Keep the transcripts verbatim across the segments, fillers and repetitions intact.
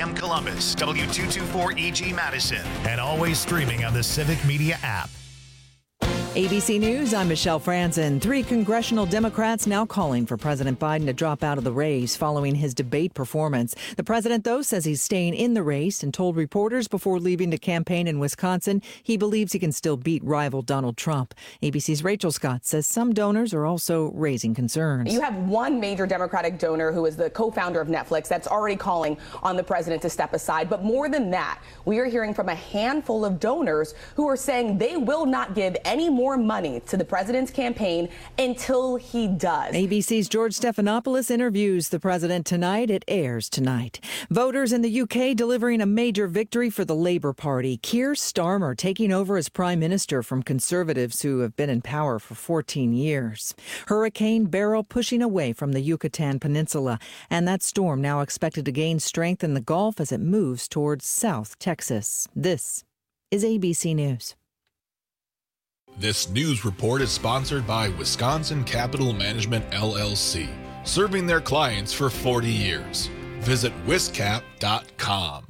M Columbus, W two twenty-four E G Madison, and always streaming on the Civic Media app. A B C News, I'm Michelle Franzen. Three congressional Democrats now calling for President Biden to drop out of the race following his debate performance. The president, though, says he's staying in the race and told reporters before leaving to campaign in Wisconsin he believes he can still beat rival Donald Trump. A B C's Rachel Scott says some donors are also raising concerns. You have one major Democratic donor who is the co-founder of Netflix that's already calling on the president to step aside. But more than that, we are hearing from a handful of donors who are saying they will not give any more money to the president's campaign until he does. A B C's George Stephanopoulos interviews the president tonight. It airs tonight. Voters in the U K delivering a major victory for the Labour Party. Keir Starmer taking over as prime minister from Conservatives who have been in power for fourteen years. Hurricane Beryl pushing away from the Yucatan Peninsula, and that storm now expected to gain strength in the Gulf as it moves towards South Texas. This is A B C News. This news report is sponsored by Wisconsin Capital Management, L L C, serving their clients for forty years. Visit wiscap dot com.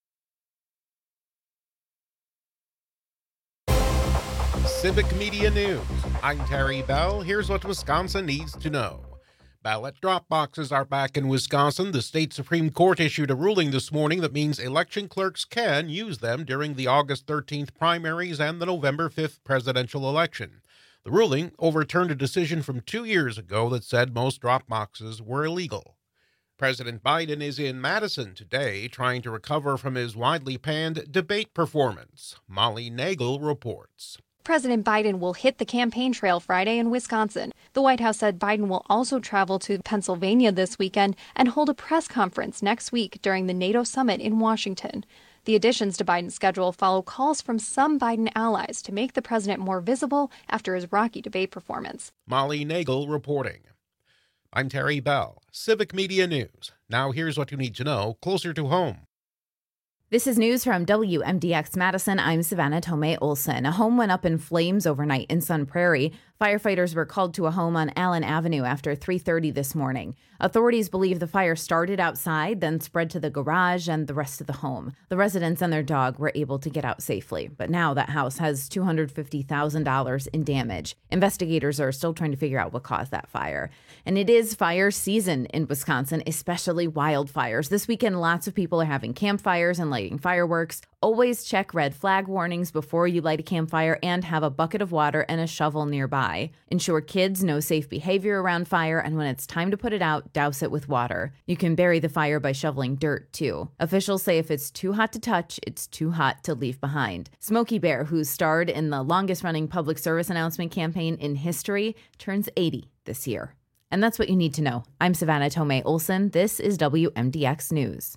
Civic Media News. I'm Terry Bell. Here's what Wisconsin needs to know. Ballot drop boxes are back in Wisconsin. The state Supreme Court issued a ruling this morning that means election clerks can use them during the August thirteenth primaries and the November fifth presidential election. The ruling overturned a decision from two years ago that said most drop boxes were illegal. President Biden is in Madison today trying to recover from his widely panned debate performance. Molly Nagel reports. President Biden will hit the campaign trail Friday in Wisconsin. The White House said Biden will also travel to Pennsylvania this weekend and hold a press conference next week during the NATO summit in Washington. The additions to Biden's schedule follow calls from some Biden allies to make the president more visible after his rocky debate performance. Molly Nagel reporting. I'm Terry Bell, Civic Media News. Now here's what you need to know closer to home. This is news from W M D X Madison. I'm Savannah Tomei Olson. A home went up in flames overnight in Sun Prairie. Firefighters were called to a home on Allen Avenue after three thirty this morning. Authorities believe the fire started outside, then spread to the garage and the rest of the home. The residents and their dog were able to get out safely, but now that house has two hundred fifty thousand dollars in damage. Investigators are still trying to figure out what caused that fire. And it is fire season in Wisconsin, especially wildfires. This weekend, lots of people are having campfires and lighting fireworks. Always check red flag warnings before you light a campfire and have a bucket of water and a shovel nearby. Ensure kids know safe behavior around fire, and when it's time to put it out, douse it with water. You can bury the fire by shoveling dirt, too. Officials say if it's too hot to touch, it's too hot to leave behind. Smokey Bear, who starred in the longest-running public service announcement campaign in history, turns eighty this year. And that's what you need to know. I'm Savannah Tomei Olson. This is W M D X News.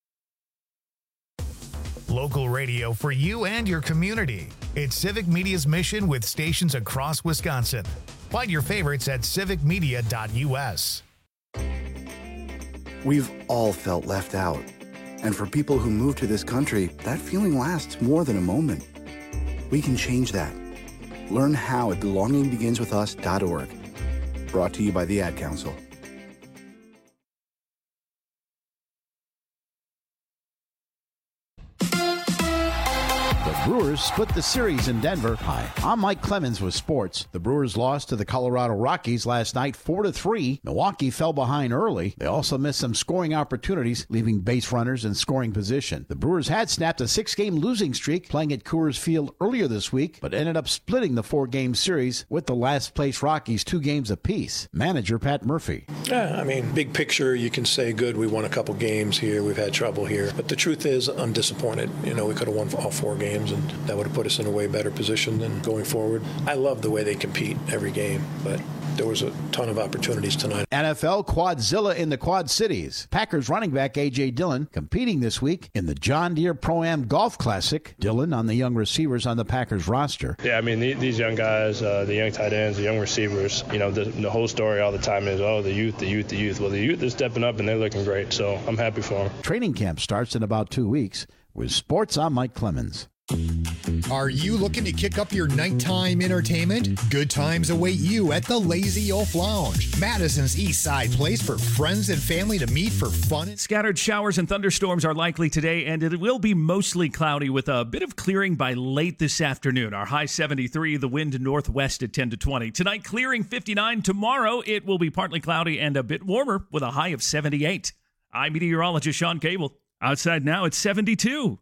Local radio for you and your community. It's Civic Media's mission with stations across Wisconsin. Find your favorites at civic media dot U S. We've all felt left out. And for people who move to this country, that feeling lasts more than a moment. We can change that. Learn how at belonging begins with us dot org. Brought to you by the Ad Council. Brewers split the series in Denver. Hi, I'm Mike Clemens with sports. The Brewers lost to the Colorado Rockies last night four to three. Milwaukee fell behind early. They also missed some scoring opportunities, leaving base runners in scoring position. The Brewers had snapped a six-game losing streak playing at Coors Field earlier this week, but ended up splitting the four-game series with the last-place Rockies two games apiece. Manager Pat Murphy. Yeah, I mean, big picture, you can say, good, we won a couple games here, we've had trouble here. But the truth is, I'm disappointed. You know, we could have won all four games, and that would have put us in a way better position than going forward. I love the way they compete every game, but there was a ton of opportunities tonight. N F L Quadzilla in the Quad Cities. Packers running back A J. Dillon competing this week in the John Deere Pro-Am Golf Classic. Dillon on the young receivers on the Packers roster. Yeah, I mean, these young guys, uh, the young tight ends, the young receivers, you know, the, the whole story all the time is, oh, the youth, the youth, the youth. Well, the youth is stepping up and they're looking great, so I'm happy for them. Training camp starts in about two weeks. With sports, I'm Mike Clemens. Are you looking to kick up your nighttime entertainment? Good times await you at the Lazy Oaf Lounge, Madison's East Side place for friends and family to meet for fun. Scattered showers and thunderstorms are likely today, and it will be mostly cloudy with a bit of clearing by late this afternoon. Our high seventy-three, the wind northwest at ten to twenty. Tonight, clearing fifty-nine. Tomorrow, it will be partly cloudy and a bit warmer with a high of seventy-eight. I'm meteorologist Sean Cable. Outside now, it's seventy-two.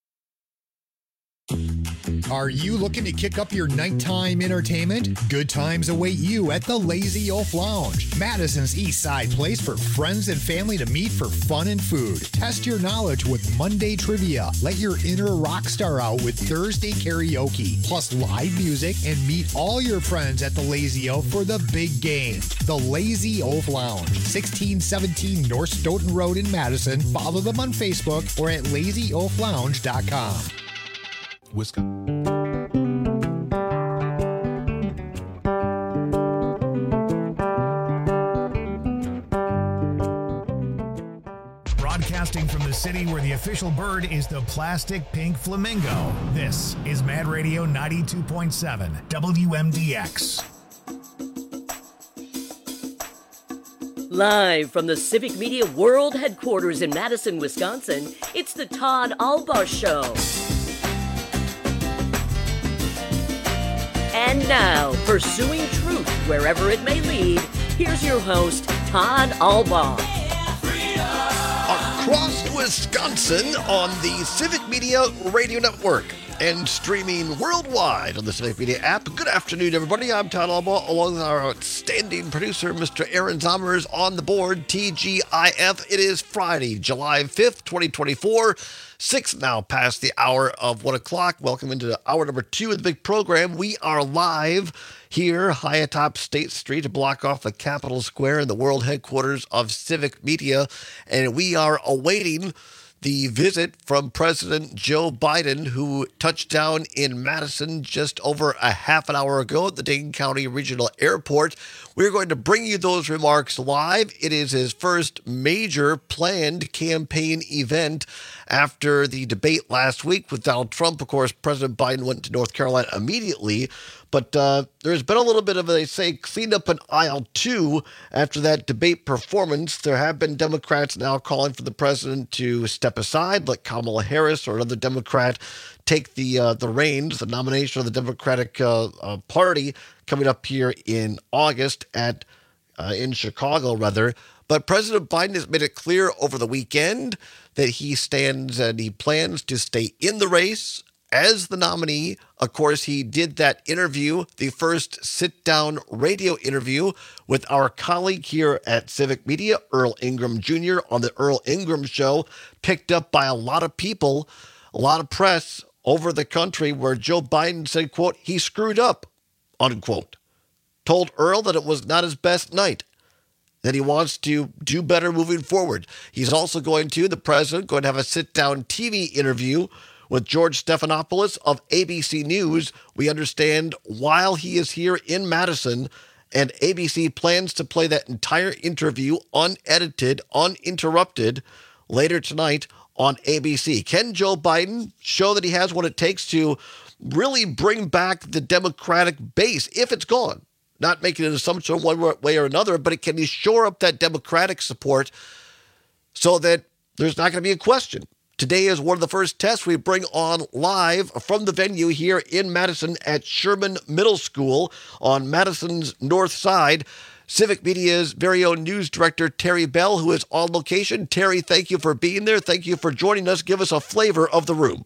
Are you looking to kick up your nighttime entertainment? Good times await you at the Lazy Oaf Lounge, Madison's East Side place for friends and family to meet for fun and food. Test your knowledge with Monday trivia. Let your inner rock star out with Thursday karaoke, plus live music, and meet all your friends at the Lazy Oaf for the big game. The Lazy Oaf Lounge, sixteen seventeen North Stoughton Road in Madison. Follow them on Facebook or at lazy oaf lounge dot com. Wisconsin. Broadcasting from the city where the official bird is the plastic pink flamingo. This is Mad Radio ninety-two point seven W M D X. Live from the Civic Media World Headquarters in Madison, Wisconsin, it's the Todd Albaugh Show. And now, pursuing truth wherever it may lead, here's your host, Todd Albaugh. Across Wisconsin on the Civic Media Radio Network and streaming worldwide on the Civic Media app. Good afternoon, everybody. I'm Todd Albaugh, along with our outstanding producer, Mister Aaron Zommers, on the board, T G I F. It is Friday, July fifth, twenty twenty-four. Six now past the hour of one o'clock. Welcome into hour number two of the big program. We are live here high atop State Street to block off the Capitol Square in the world headquarters of Civic Media. And we are awaiting the visit from President Joe Biden, who touched down in Madison just over a half an hour ago at the Dane County Regional Airport. We're going to bring you those remarks live. It is his first major planned campaign event after the debate last week with Donald Trump. Of course, President Biden went to North Carolina immediately, but uh, there's been a little bit of, they say, cleanup in aisle two after that debate performance. There have been Democrats now calling for the president to step aside, let Kamala Harris or another Democrat take the uh, the reins, the nomination of the Democratic uh, uh, Party coming up here in August at uh, in Chicago, rather. But President Biden has made it clear over the weekend that he stands and he plans to stay in the race as the nominee. Of course, he did that interview, the first sit-down radio interview with our colleague here at Civic Media, Earl Ingram Junior, on the Earl Ingram Show, picked up by a lot of people, a lot of press over the country, where Joe Biden said, quote, he screwed up, unquote. Told Earl that it was not his best night, that he wants to do better moving forward. He's also going to, the president, going to have a sit-down T V interview with George Stephanopoulos of A B C News. We understand while he is here in Madison, and A B C plans to play that entire interview unedited, uninterrupted later tonight on A B C. Can Joe Biden show that he has what it takes to really bring back the Democratic base, if it's gone? Not making an assumption one way or another, but it can shore up that Democratic support so that there's not going to be a question. Today is one of the first tests we bring on live from the venue here in Madison at Sherman Middle School on Madison's north side. Civic Media's very own news director, Terry Bell, who is on location. Terry, thank you for being there. Thank you for joining us. Give us a flavor of the room.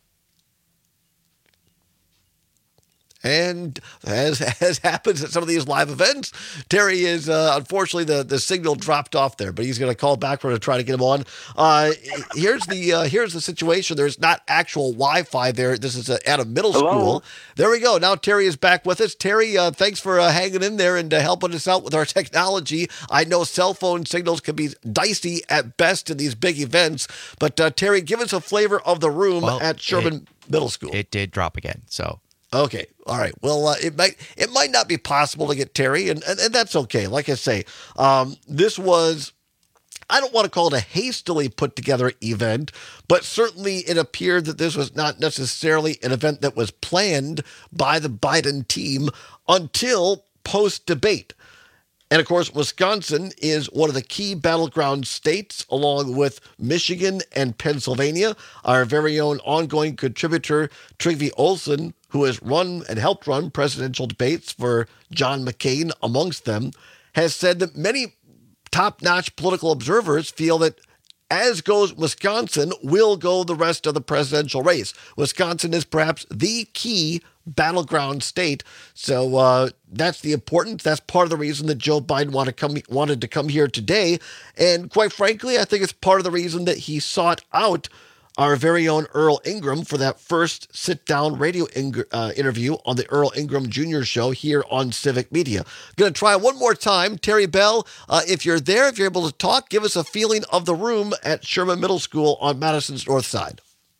And as as happens at some of these live events, Terry is, uh, unfortunately, the, the signal dropped off there, but he's going to call back for to try to get him on. Uh, here's the uh, here's the situation. There's not actual Wi-Fi there. This is at a middle Hello? school. There we go. Now Terry is back with us. Terry, uh, thanks for uh, hanging in there and uh, helping us out with our technology. I know cell phone signals can be dicey at best in these big events, but uh, Terry, give us a flavor of the room well, at Sherman it, Middle School. It did drop again, so... Okay. All right. Well, uh, it might it might not be possible to get Terry, and, and, and that's okay. Like I say, um, this was I don't want to call it a hastily put together event, but certainly it appeared that this was not necessarily an event that was planned by the Biden team until post-debate. And of course, Wisconsin is one of the key battleground states, along with Michigan and Pennsylvania. Our very own ongoing contributor, Trygve Olsen, who has run and helped run presidential debates for John McCain amongst them, has said that many top-notch political observers feel that as goes Wisconsin, will go the rest of the presidential race. Wisconsin is perhaps the key battleground state. So uh, that's the importance. That's part of the reason that Joe Biden wanted to come, wanted to come here today. And quite frankly, I think it's part of the reason that he sought out our very own Earl Ingram for that first sit-down radio ing- uh, interview on the Earl Ingram Junior Show here on Civic Media. Going to try one more time. Terry Bell, uh, if you're there, if you're able to talk, give us a feeling of the room at Sherman Middle School on Madison's North Side.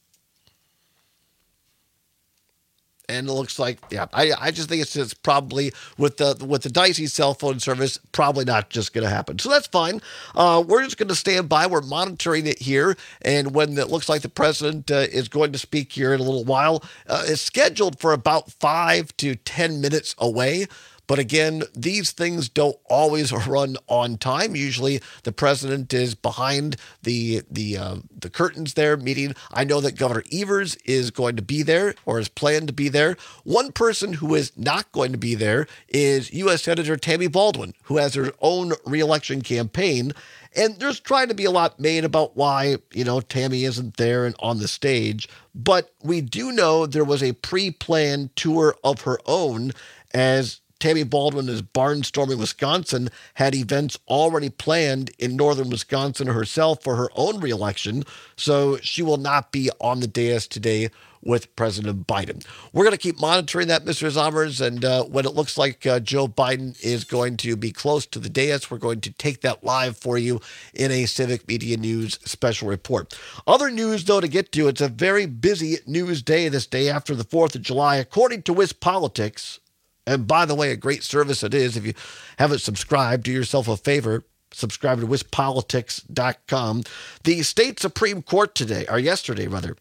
And it looks like, yeah, I I just think it's just probably with the with the dicey cell phone service, probably not just going to happen. So that's fine. Uh, we're just going to stand by. We're monitoring it here. And when it looks like the president uh, is going to speak here in a little while, uh, it's scheduled for about five to ten minutes away. But again, these things don't always run on time. Usually the president is behind the the uh, the curtains there meeting. I know that Governor Evers is going to be there or is planned to be there. One person who is not going to be there is U S Senator Tammy Baldwin, who has her own reelection campaign. And there's trying to be a lot made about why, you know, Tammy isn't there and on the stage. But we do know there was a pre-planned tour of her own, as Tammy Baldwin is barnstorming Wisconsin, had events already planned in northern Wisconsin herself for her own reelection, so she will not be on the dais today with President Biden. We're going to keep monitoring that, Mister Zommers, and uh, when it looks like uh, Joe Biden is going to be close to the dais, we're going to take that live for you in a Civic Media News special report. Other news, though, to get to, it's a very busy news day this day after the fourth of July. According to WisPolitics, and by the way, a great service it is. If you haven't subscribed, do yourself a favor. Subscribe to wis politics dot com. The state Supreme Court today, or yesterday rather,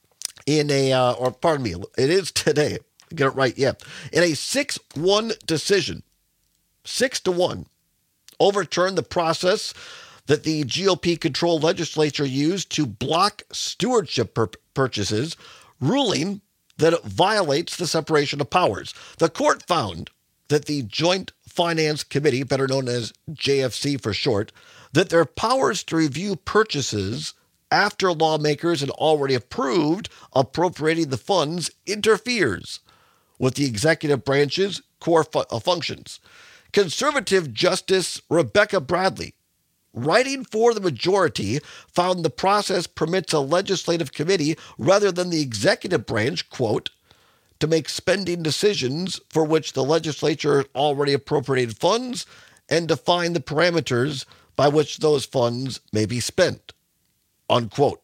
in a, uh, or pardon me, it is today. Get it right, yeah. In a six one decision, six to one, overturned the process that the G O P-controlled legislature used to block stewardship pur- purchases, ruling that it violates the separation of powers. The court found that the Joint Finance Committee, better known as J F C for short, that their powers to review purchases after lawmakers had already approved appropriating the funds interferes with the executive branch's core fu- functions. Conservative Justice Rebecca Bradley, writing for the majority, found the process permits a legislative committee rather than the executive branch, quote, to make spending decisions for which the legislature already appropriated funds and define the parameters by which those funds may be spent, unquote.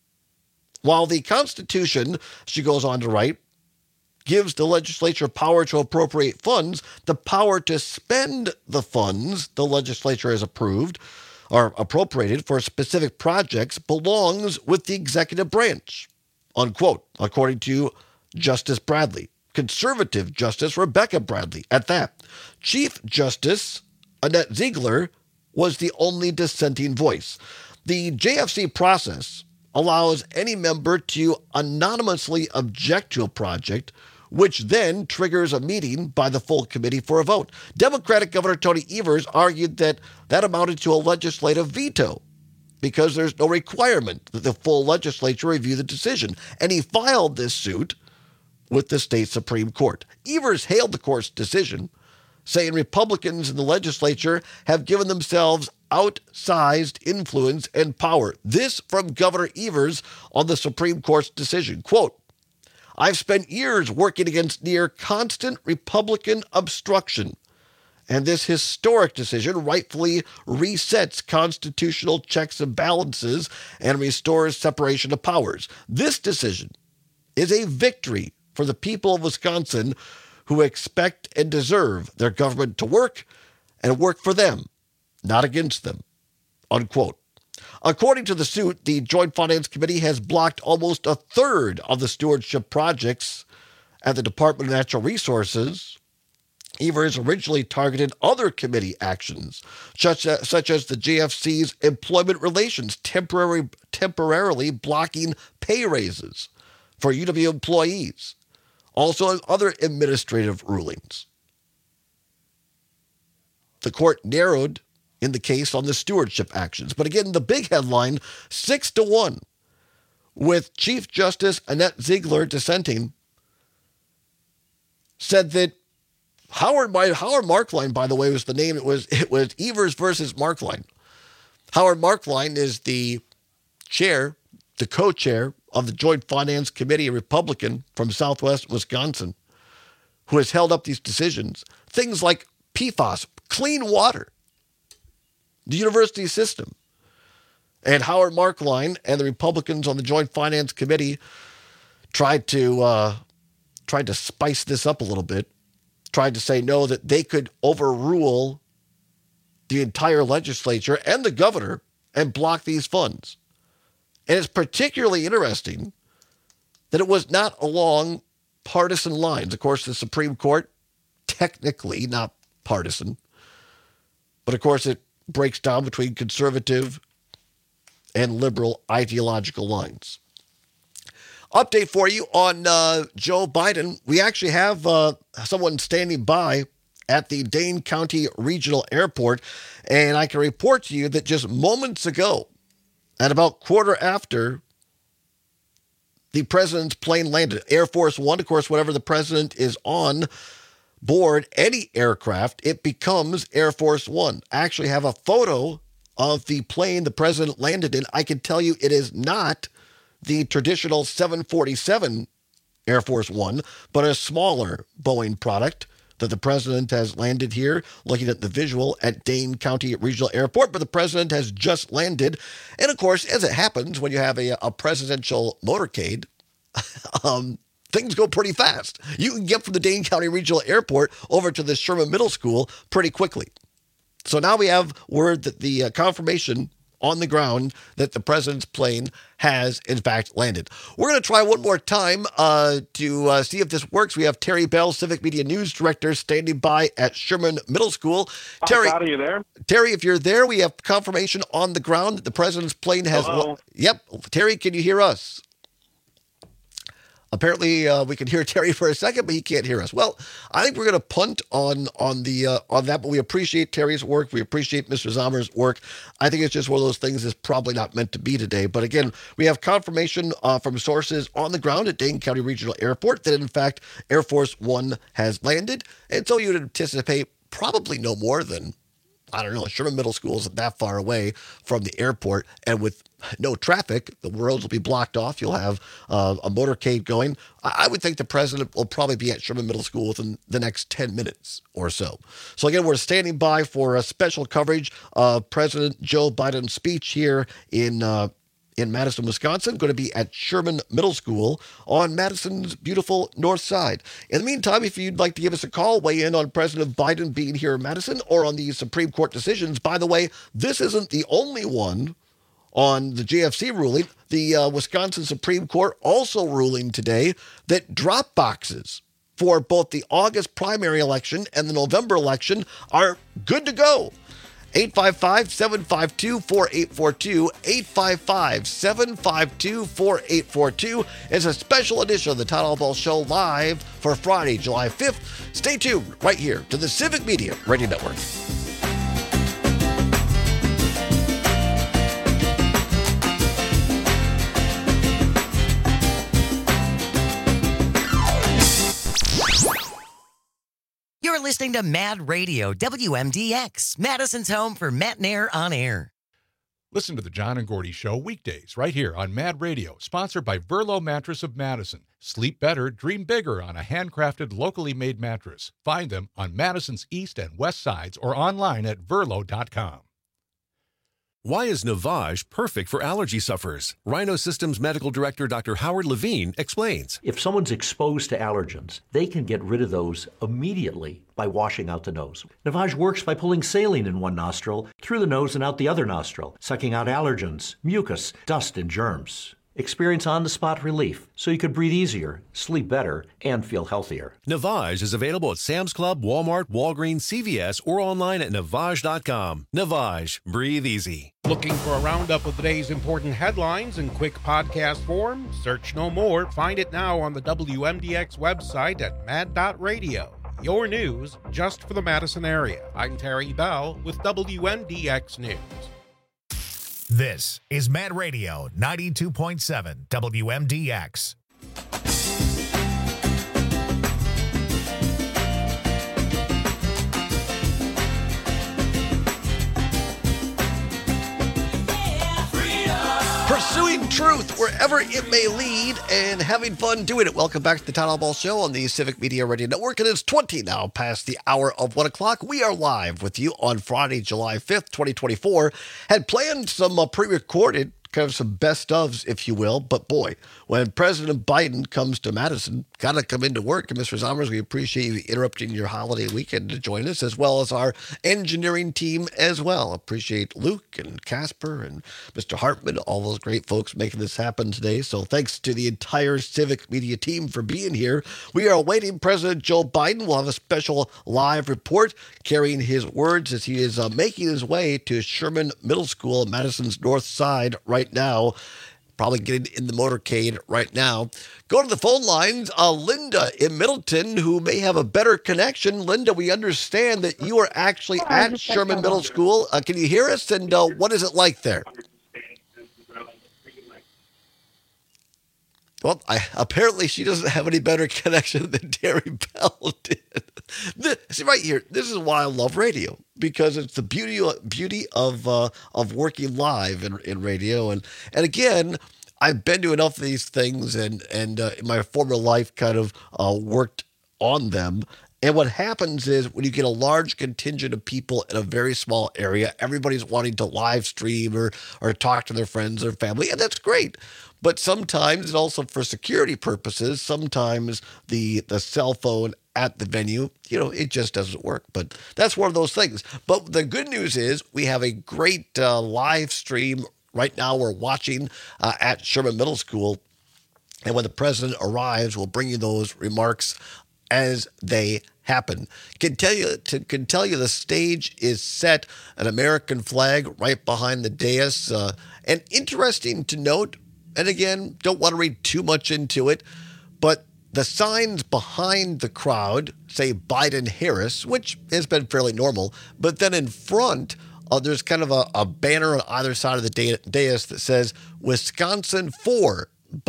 While the Constitution, she goes on to write, gives the legislature power to appropriate funds, the power to spend the funds the legislature has approved or appropriated for specific projects belongs with the executive branch, unquote, according to Justice Bradley. Conservative Justice Rebecca Bradley, at that. Chief Justice Annette Ziegler was the only dissenting voice. The J F C process allows any member to anonymously object to a project, which then triggers a meeting by the full committee for a vote. Democratic Governor Tony Evers argued that that amounted to a legislative veto because there's no requirement that the full legislature review the decision, and he filed this suit with the state Supreme Court. Evers hailed the court's decision, saying Republicans in the legislature have given themselves outsized influence and power. This from Governor Evers on the Supreme Court's decision. Quote, I've spent years working against near constant Republican obstruction, and this historic decision rightfully resets constitutional checks and balances and restores separation of powers. This decision is a victory for the people of Wisconsin who expect and deserve their government to work and work for them, not against them, unquote. According to the suit, the Joint Finance Committee has blocked almost a third of the stewardship projects at the Department of Natural Resources. Evers originally targeted other committee actions, such as, such as the J F C's employment relations, temporary, temporarily blocking pay raises for U W employees, also other administrative rulings. The court narrowed in the case on the stewardship actions. But again, the big headline, six to one, with Chief Justice Annette Ziegler dissenting, said that Howard, by Howard Markline, by the way, was the name. It was it was Evers versus Markline. Howard Markline is the chair, the co-chair of the Joint Finance Committee, a Republican from Southwest Wisconsin, who has held up these decisions. Things like P FAS, clean water, the university system. And Howard Markline and the Republicans on the Joint Finance Committee tried to uh, tried to spice this up a little bit. Tried to say no, that they could overrule the entire legislature and the governor and block these funds. And it's particularly interesting that it was not along partisan lines. Of course, the Supreme Court, technically not partisan, but of course it breaks down between conservative and liberal ideological lines. Update for you on uh, Joe Biden. We actually have uh, someone standing by at the Dane County Regional Airport, and I can report to you that just moments ago, at about quarter after the president's plane landed, Air Force One, of course, whenever the president is on board any aircraft, it becomes Air Force One. I actually have a photo of the plane the president landed in. I can tell you it is not the traditional seven forty-seven Air Force One, but a smaller Boeing product that the president has landed here, looking at the visual at Dane County Regional Airport. But the president has just landed. And of course, as it happens, when you have a, a presidential motorcade, um, things go pretty fast. You can get from the Dane County Regional Airport over to the Sherman Middle School pretty quickly. So now we have word that the uh, confirmation on the ground that the president's plane has, in fact, landed. We're going to try one more time uh, to uh, see if this works. We have Terry Bell, Civic Media News Director, standing by at Sherman Middle School. Terry, Hi, are you there? Terry, if you're there, we have confirmation on the ground that the president's plane has... Hello? Yep. Terry, can you hear us? Apparently, uh, we can hear Terry for a second, but he can't hear us. Well, I think we're going to punt on on the uh, on that, but we appreciate Terry's work. We appreciate Mister Zommer's work. I think it's just one of those things that's probably not meant to be today. But again, we have confirmation uh, from sources on the ground at Dane County Regional Airport that, in fact, Air Force One has landed. And so you'd anticipate probably no more than, I don't know, Sherman Middle School isn't that far away from the airport, and with no traffic, the roads will be blocked off. You'll have uh, a motorcade going. I would think the president will probably be at Sherman Middle School within the next ten minutes or so. So again, we're standing by for a special coverage of President Joe Biden's speech here in uh, in Madison, Wisconsin. Going to be at Sherman Middle School on Madison's beautiful north side. In the meantime, if you'd like to give us a call, weigh in on President Biden being here in Madison or on these Supreme Court decisions. By the way, this isn't the only one on the J F C ruling. The uh, Wisconsin Supreme Court also ruling today that drop boxes for both the August primary election and the November election are good to go. eight five five, seven five two, four eight four two, eight five five, seven five two, four eight four two is a special edition of the Todd Albaugh Show live for Friday, July fifth. Stay tuned right here to the Civic Media Radio Network. You're listening to Mad Radio, W M D X, Madison's home for Matt Nair on air. Listen to the John and Gordy Show weekdays right here on Mad Radio, sponsored by Verlo Mattress of Madison. Sleep better, dream bigger on a handcrafted, locally made mattress. Find them on Madison's east and west sides or online at verlo dot com. Why is Navage perfect for allergy sufferers? Rhino Systems Medical Director Doctor Howard Levine explains. If someone's exposed to allergens, they can get rid of those immediately by washing out the nose. Navage works by pulling saline in one nostril, through the nose and out the other nostril, sucking out allergens, mucus, dust, and germs. Experience on-the-spot relief so you could breathe easier, sleep better, and feel healthier. Navage is available at Sam's Club, Walmart, Walgreens, C V S, or online at Navage dot com. Navage. Breathe easy. Looking for a roundup of the day's important headlines in quick podcast form? Search no more. Find it now on the W M D X website at mad dot radio. Your news just for the Madison area. I'm Terry Bell with W M D X News. This is Mad Radio ninety-two point seven W M D X. Pursuing truth wherever it may lead and having fun doing it. Welcome back to the Town Hall Show on the Civic Media Radio Network. It is twenty now past the hour of one o'clock. We are live with you on Friday, July fifth, twenty twenty-four. Had planned some uh, pre-recorded, kind of some best ofs, if you will. But boy, when President Biden comes to Madison, got to come into work. And Mister Zommers, we appreciate you interrupting your holiday weekend to join us, as well as our engineering team as well. Appreciate Luke and Casper and Mister Hartman, all those great folks making this happen today. So thanks to the entire Civic Media team for being here. We are awaiting President Joe Biden. We'll have a special live report carrying his words as he is uh, making his way to Sherman Middle School, Madison's north side right now. Probably getting in the motorcade right now. Go to the phone lines. Uh, Linda in Middleton, who may have a better connection. Linda, we understand that you are actually at Sherman Middle School. Uh, can you hear us? And uh, what is it like there? Well, I, apparently she doesn't have any better connection than Terry Bell did. This, see, right here, this is why I love radio, because it's the beauty beauty of uh, of working live in, in radio. And and again, I've been to enough of these things, and and uh, in my former life, kind of uh, worked on them. And what happens is when you get a large contingent of people in a very small area, everybody's wanting to live stream or or talk to their friends or family, and that's great. But sometimes, and also for security purposes, sometimes the the cell phone at the venue, you know, it just doesn't work. But that's one of those things. But the good news is we have a great uh, live stream right now. We're watching uh, at Sherman Middle School. And when the president arrives, we'll bring you those remarks as they happen. Can tell you to can tell you the stage is set, an American flag right behind the dais. Uh, and interesting to note, and again, don't want to read too much into it, but the signs behind the crowd say Biden-Harris, which has been fairly normal. But then in front, uh, there's kind of a, a banner on either side of the dais that says Wisconsin for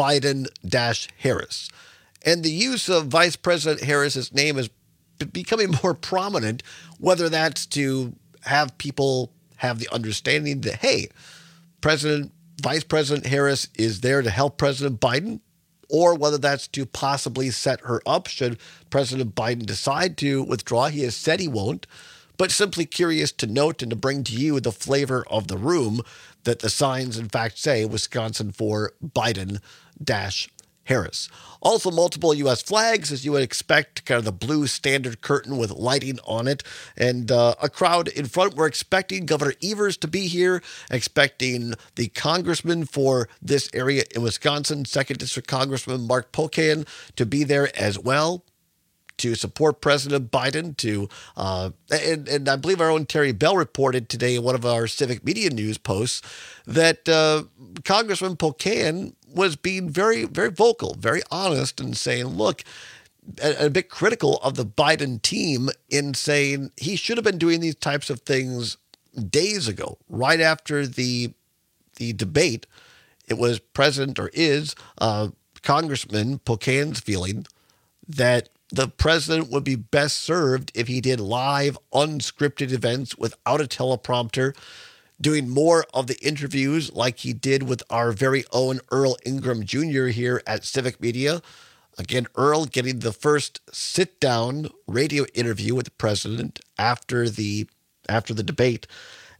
Biden-Harris. And the use of Vice President Harris's name is becoming more prominent, whether that's to have people have the understanding that, hey, President, Vice President Harris is there to help President Biden, or whether that's to possibly set her up should President Biden decide to withdraw. He has said he won't, but simply curious to note and to bring to you the flavor of the room that the signs, in fact, say Wisconsin for Biden-Harris. Harris. Also, multiple U S flags, as you would expect, kind of the blue standard curtain with lighting on it, and uh, a crowd in front. We're expecting Governor Evers to be here, expecting the congressman for this area in Wisconsin, second District Congressman Mark Pocan, to be there as well to support President Biden. To uh, and, and I believe our own Terry Bell reported today in one of our Civic Media News posts that uh, Congressman Pocan was being very, very vocal, very honest, and saying, look, a, a bit critical of the Biden team in saying he should have been doing these types of things days ago, right after the the debate. It was President, or is uh, Congressman Pocan's feeling that the president would be best served if he did live, unscripted events without a teleprompter, doing more of the interviews like he did with our very own Earl Ingram Junior here at Civic Media. Again, Earl getting the first sit-down radio interview with the president after the after the debate.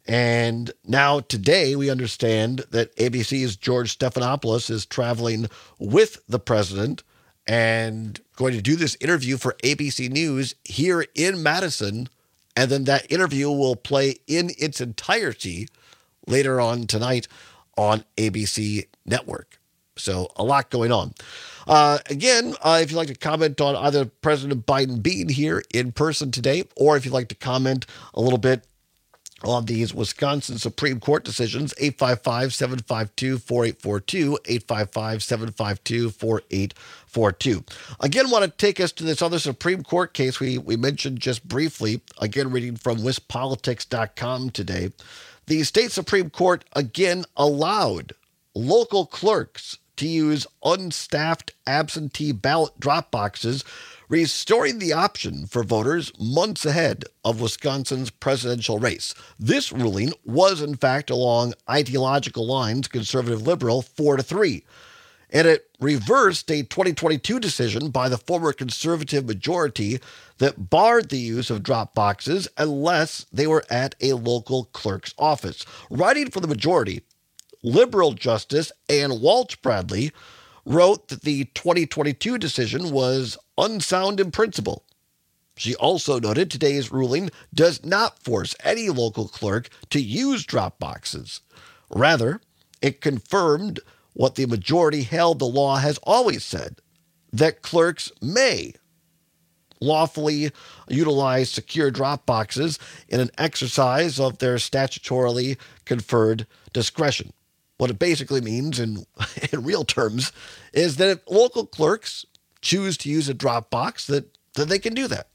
And now today we understand that A B C's George Stephanopoulos is traveling with the president and going to do this interview for A B C News here in Madison. And then that interview will play in its entirety later on tonight on A B C Network. So a lot going on. Uh, again, uh, if you'd like to comment on either President Biden being here in person today, or if you'd like to comment a little bit on these Wisconsin Supreme Court decisions, eight five five, seven five two, four eight four two, eight five five, seven five two, four eight four two. Again, want to take us to this other Supreme Court case we, we mentioned just briefly. Again, reading from wis politics dot com today. The state Supreme Court again allowed local clerks to use unstaffed absentee ballot drop boxes, restoring the option for voters months ahead of Wisconsin's presidential race. This ruling was, in fact, along ideological lines, conservative-liberal, four to three. And it reversed a twenty twenty-two decision by the former conservative majority that barred the use of drop boxes unless they were at a local clerk's office. Writing for the majority, liberal Justice Ann Walsh Bradley wrote that the twenty twenty-two decision was unsound in principle. She also noted today's ruling does not force any local clerk to use drop boxes. Rather, it confirmed what the majority held the law has always said, that clerks may lawfully utilize secure drop boxes in an exercise of their statutorily conferred discretion. What it basically means in, in real terms is that if local clerks choose to use a drop box, that, that they can do that.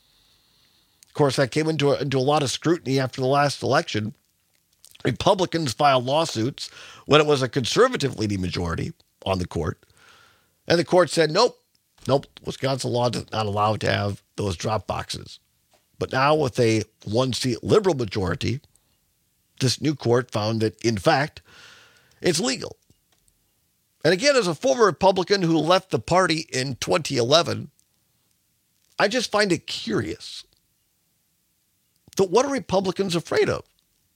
Of course, that came into a, into a lot of scrutiny after the last election. Republicans filed lawsuits when it was a conservative-leaning majority on the court. And the court said, nope, nope, Wisconsin law does not allow to have those drop boxes. But now with a one-seat liberal majority, this new court found that, in fact, it's legal. And again, as a former Republican who left the party in twenty eleven, I just find it curious that what are Republicans afraid of?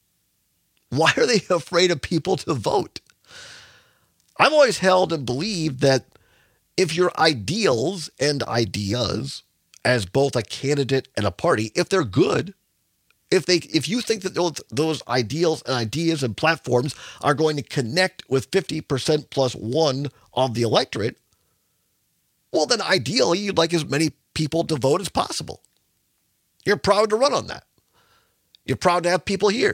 Why are they afraid of people to vote? I've always held and believed that if your ideals and ideas as both a candidate and a party, if they're good, If they, if you think that those, those ideals and ideas and platforms are going to connect with fifty percent plus one of the electorate, well, then ideally you'd like as many people to vote as possible. You're proud to run on that. You're proud to have people here.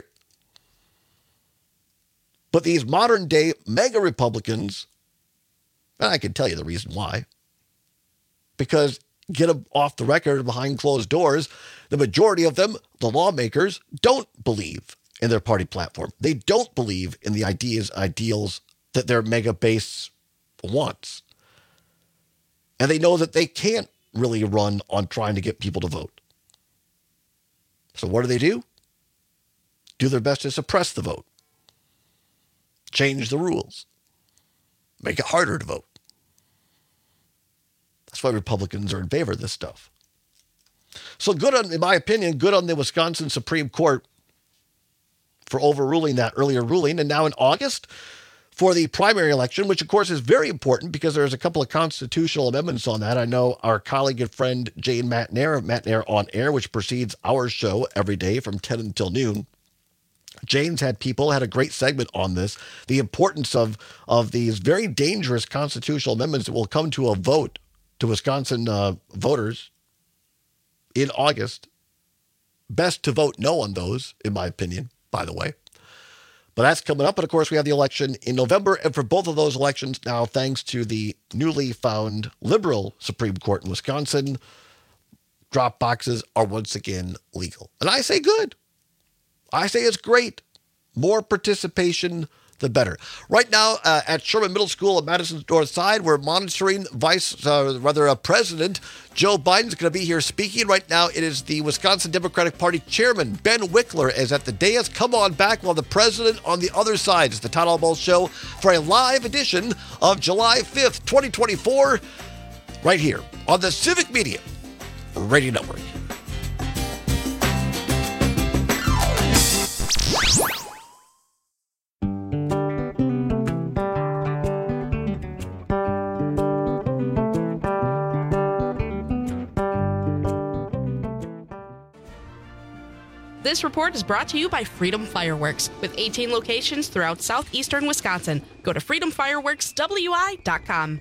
But these modern day mega Republicans, and I can tell you the reason why, because get them off the record behind closed doors, the majority of them, the lawmakers, don't believe in their party platform. They don't believe in the ideas, ideals that their mega base wants. And they know that they can't really run on trying to get people to vote. So what do they do? Do their best to suppress the vote. Change the rules. Make it harder to vote. That's why Republicans are in favor of this stuff. So good on, in my opinion, good on the Wisconsin Supreme Court for overruling that earlier ruling. And now in August, for the primary election, which of course is very important because there's a couple of constitutional amendments on that. I know our colleague and friend Jane Matnair of Matnair on Air, which precedes our show every day from ten until noon. Jane's had people, had a great segment on this, the importance of, of these very dangerous constitutional amendments that will come to a vote to Wisconsin uh, voters in August. Best to vote no on those, in my opinion, by the way. But that's coming up. And of course, we have the election in November. And for both of those elections now, thanks to the newly found liberal Supreme Court in Wisconsin, drop boxes are once again legal. And I say good. I say it's great. More participation, the better. Right now uh, at Sherman Middle School at Madison's North Side, we're monitoring Vice, uh, rather, uh, President Joe Biden's going to be here speaking. Right now, it is the Wisconsin Democratic Party Chairman, Ben Wickler, is at the dais. Come on back while the president on the other side. It's the Todd Albaugh Show for a live edition of July fifth, twenty twenty-four, right here on the Civic Media Radio Network. This report is brought to you by Freedom Fireworks, with eighteen locations throughout southeastern Wisconsin. Go to freedom fireworks w i dot com.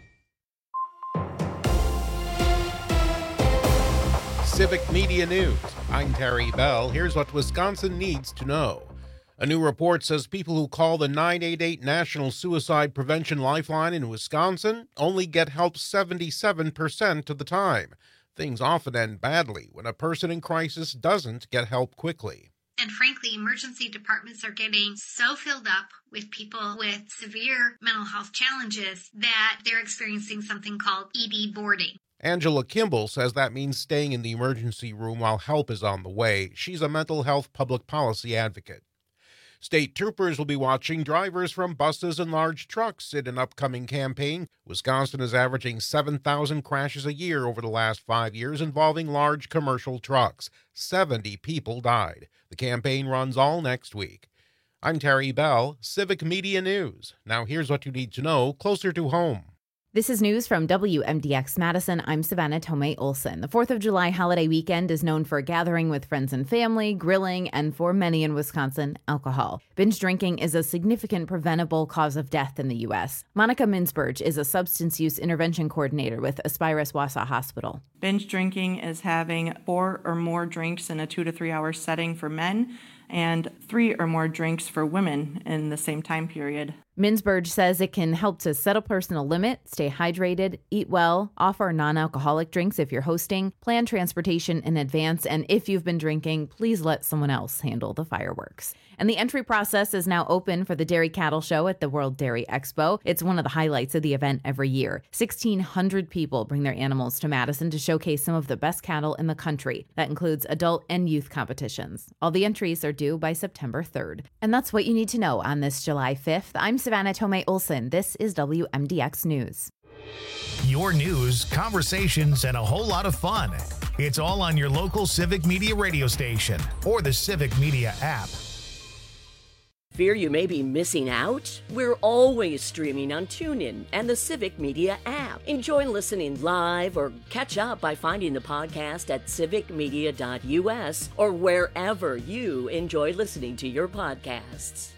Civic Media News. I'm Terry Bell. Here's what Wisconsin needs to know. A new report says people who call the nine eight eight National Suicide Prevention Lifeline in Wisconsin only get help seventy-seven percent of the time. Things often end badly when a person in crisis doesn't get help quickly. And frankly, emergency departments are getting so filled up with people with severe mental health challenges that they're experiencing something called E D boarding. Angela Kimball says that means staying in the emergency room while help is on the way. She's a mental health public policy advocate. State troopers will be watching drivers from buses and large trucks in an upcoming campaign. Wisconsin is averaging seven thousand crashes a year over the last five years involving large commercial trucks. seventy people died. The campaign runs all next week. I'm Terry Bell, Civic Media News. Now here's what you need to know closer to home. This is news from W M D X Madison. I'm Savannah Tomei Olson. The fourth of July holiday weekend is known for gathering with friends and family, grilling, and for many in Wisconsin, alcohol. Binge drinking is a significant preventable cause of death in the U S. Monica Minsberg is a substance use intervention coordinator with Aspirus Wausau Hospital. Binge drinking is having four or more drinks in a two to three hour setting for men and three or more drinks for women in the same time period. Minsberg says it can help to set a personal limit, stay hydrated, eat well, offer non-alcoholic drinks if you're hosting, plan transportation in advance, and if you've been drinking, please let someone else handle the fireworks. And the entry process is now open for the Dairy Cattle Show at the World Dairy Expo. It's one of the highlights of the event every year. sixteen hundred people bring their animals to Madison to showcase some of the best cattle in the country. That includes adult and youth competitions. All the entries are due by September third. And that's what you need to know on this July fifth. I'm Savannah Tomei Olson. This is W M D X News. Your news, conversations, and a whole lot of fun. It's all on your local Civic Media radio station or the Civic Media app. Fear you may be missing out? We're always streaming on TuneIn and the Civic Media app. Enjoy listening live or catch up by finding the podcast at civic media dot u s or wherever you enjoy listening to your podcasts.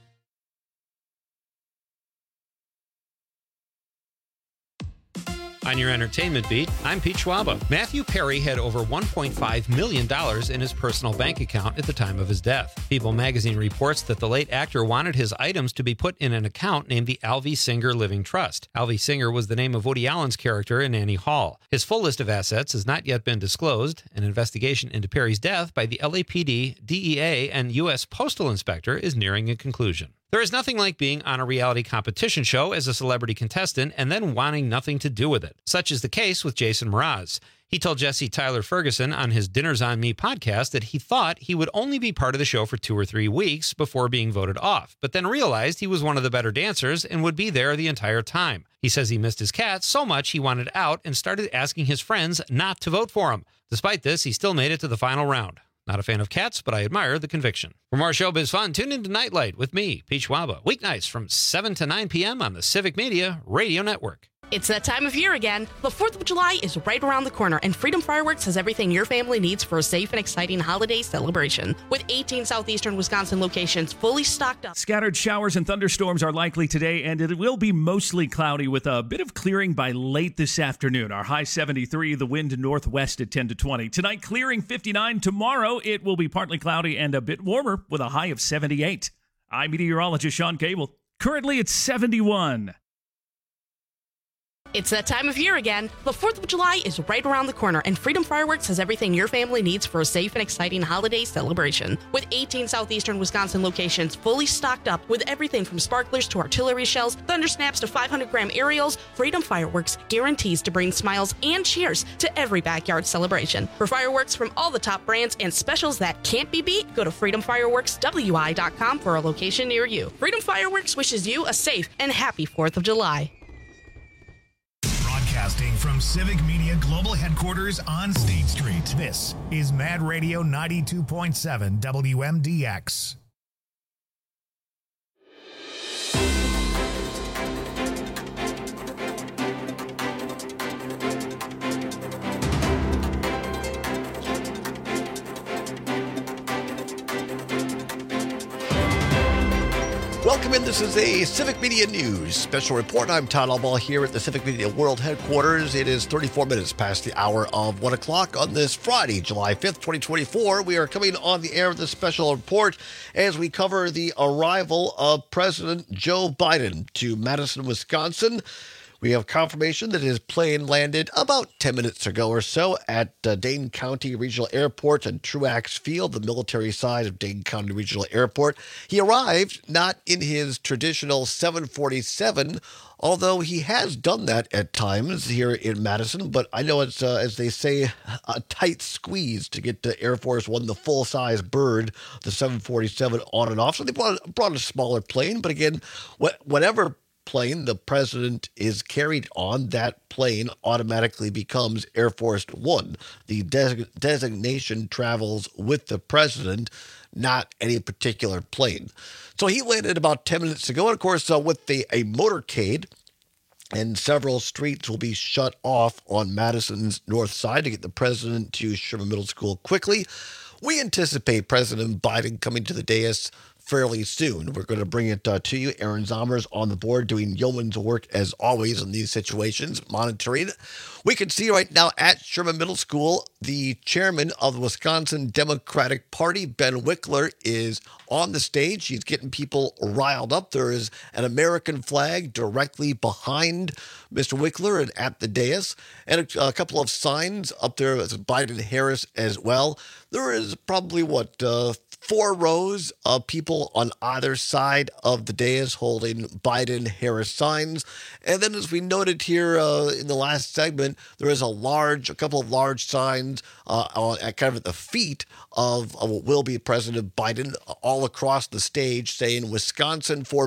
On your entertainment beat, I'm Pete Schwaba. Matthew Perry had over one point five million dollars in his personal bank account at the time of his death. People magazine reports that the late actor wanted his items to be put in an account named the Alvy Singer Living Trust. Alvy Singer was the name of Woody Allen's character in Annie Hall. His full list of assets has not yet been disclosed. An investigation into Perry's death by the L A P D, D E A, and U S Postal Inspector is nearing a conclusion. There is nothing like being on a reality competition show as a celebrity contestant and then wanting nothing to do with it. Such is the case with Jason Mraz. He told Jesse Tyler Ferguson on his Dinners on Me podcast that he thought he would only be part of the show for two or three weeks before being voted off, but then realized he was one of the better dancers and would be there the entire time. He says he missed his cat so much he wanted out and started asking his friends not to vote for him. Despite this, he still made it to the final round. Not a fan of cats, but I admire the conviction. For more showbiz fun, tune into Nightlight with me, Pete Schwaba, weeknights from seven to nine p.m. on the Civic Media Radio Network. It's that time of year again. The fourth of July is right around the corner, and Freedom Fireworks has everything your family needs for a safe and exciting holiday celebration. With eighteen southeastern Wisconsin locations fully stocked up. Scattered showers and thunderstorms are likely today, and it will be mostly cloudy with a bit of clearing by late this afternoon. Our high seventy-three, the wind northwest at ten to twenty. Tonight, clearing fifty-nine. Tomorrow, it will be partly cloudy and a bit warmer with a high of seventy-eight. I'm meteorologist Sean Cable. Currently, it's seventy-one. It's that time of year again. The fourth of July is right around the corner, and Freedom Fireworks has everything your family needs for a safe and exciting holiday celebration. With eighteen southeastern Wisconsin locations fully stocked up with everything from sparklers to artillery shells, thunder snaps to five hundred gram aerials, Freedom Fireworks guarantees to bring smiles and cheers to every backyard celebration. For fireworks from all the top brands and specials that can't be beat, go to freedom fireworks w i dot com for a location near you. Freedom Fireworks wishes you a safe and happy fourth of July. Broadcasting from Civic Media Global Headquarters on State Street. This is Mad Radio ninety-two point seven W M D X. welcome in. This is a Civic Media News special report. I'm Todd Albaugh here at the Civic Media World Headquarters. It is thirty-four minutes past the hour of one o'clock on this Friday, July fifth, twenty twenty-four. We are coming on the air with this special report as we cover the arrival of President Joe Biden to Madison, Wisconsin. We have confirmation that his plane landed about ten minutes ago or so at uh, Dane County Regional Airport and Truax Field, the military side of Dane County Regional Airport. He arrived not in his traditional seven forty-seven, although he has done that at times here in Madison. But I know it's, uh, as they say, a tight squeeze to get to Air Force One, the full-size bird, the seven forty-seven on and off. So they brought, brought a smaller plane. But again, wh- whatever plane the president is carried on, that plane automatically becomes Air Force One. The des- designation travels with the president, not any particular plane. So he landed about ten minutes ago. And of course, uh, with the, a motorcade, and several streets will be shut off on Madison's north side to get the president to Sherman Middle School quickly. We anticipate President Biden coming to the dais fairly soon. We're going to bring it uh, to you. Aaron Zomers on the board doing yeoman's work as always in these situations, monitoring. We can see right now at Sherman Middle School, the chairman of the Wisconsin Democratic Party, Ben Wickler, is on the stage. He's getting people riled up. There is an American flag directly behind Mister Wickler and at the dais, and a, a couple of signs up there as Biden-Harris as well. There is probably, what, uh, four rows of people on either side of the dais holding Biden-Harris signs. And then, as we noted here uh, in the last segment, there is a large, a couple of large signs uh, on, at kind of at the feet of, of what will be President Biden all across the stage saying Wisconsin for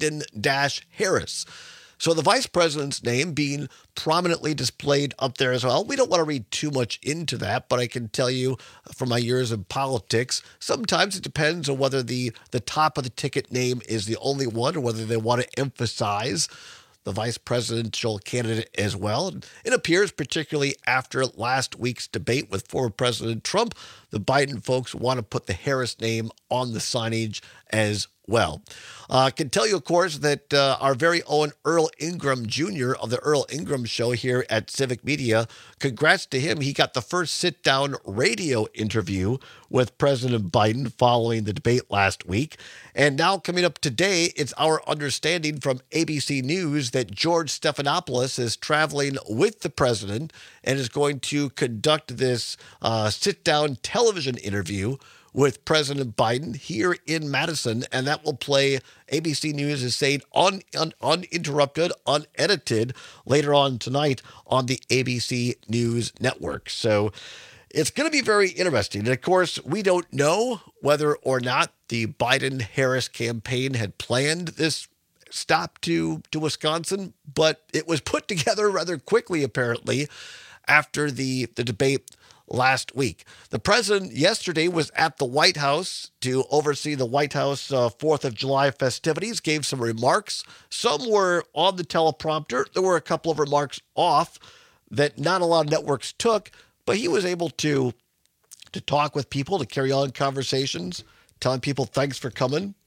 Biden-Harris. So the vice president's name being prominently displayed up there as well. We don't want to read too much into that, but I can tell you from my years in politics, sometimes it depends on whether the, the top of the ticket name is the only one or whether they want to emphasize the vice presidential candidate as well. It appears, particularly after last week's debate with former President Trump, the Biden folks want to put the Harris name on the signage as well. I uh, can tell you, of course, that uh, our very own Earl Ingram Junior of the Earl Ingram Show here at Civic Media, congrats to him. He got the first sit-down radio interview with President Biden following the debate last week. And now coming up today, it's our understanding from A B C News that George Stephanopoulos is traveling with the president and is going to conduct this uh, sit-down television interview with President Biden here in Madison, and that will play, A B C News is saying, un, un, uninterrupted, unedited later on tonight on the A B C News network. So it's going to be very interesting. And of course, we don't know whether or not the Biden-Harris campaign had planned this stop to, to Wisconsin, but it was put together rather quickly, apparently, after the, the debate last week. The president yesterday was at the White House to oversee the White House uh, fourth of July festivities, gave some remarks. Some were on the teleprompter. There were a couple of remarks off that not a lot of networks took, but he was able to, to talk with people, to carry on conversations, telling people thanks for coming.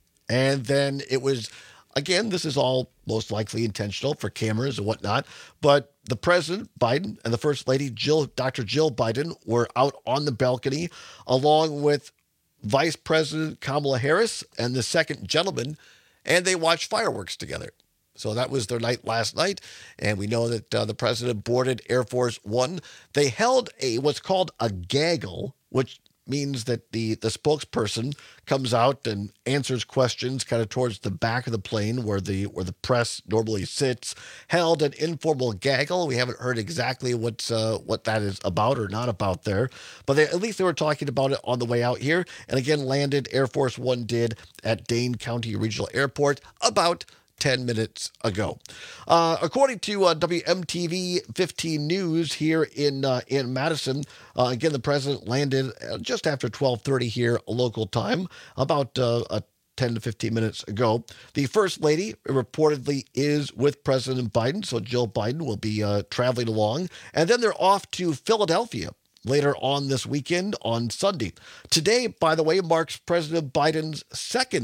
And then it was, again, this is all most likely intentional for cameras and whatnot, but the President Biden and the First Lady Jill, Doctor Jill Biden, were out on the balcony along with Vice President Kamala Harris and the second gentleman, and they watched fireworks together. So that was their night last night, and we know that uh, the president boarded Air Force One. They held a what's called a gaggle, which means that the, the spokesperson comes out and answers questions kind of towards the back of the plane where the where the press normally sits, held an informal gaggle. We haven't heard exactly what's uh, what that is about or not about there, but they, at least they were talking about it on the way out here. And again, landed, Air Force One did, at Dane County Regional Airport about ten minutes ago. Uh, according to uh, W M T V fifteen News here in uh, in Madison, uh, again, the president landed just after twelve thirty here local time, about uh, a ten to fifteen minutes ago. The First Lady reportedly is with President Biden, so Jill Biden will be uh, traveling along. And then they're off to Philadelphia later on this weekend on Sunday. Today, by the way, marks President Biden's second